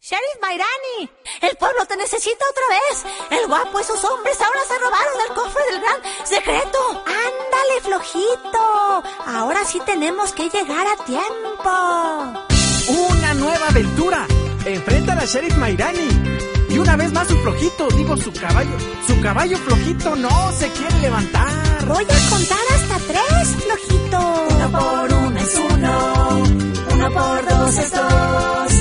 Sheriff Mairani, el pueblo te necesita otra vez. El guapo y sus hombres ahora se robaron el cofre del gran secreto. Ándale, flojito. Ahora sí tenemos que llegar a tiempo. ¡Una nueva aventura! Enfrenta a la Sheriff Mairani. Y una vez más su flojito, su caballo flojito no se quiere levantar. Voy a contar hasta 3, flojito. 1 por 1 es 1, 1 por 2 es 2.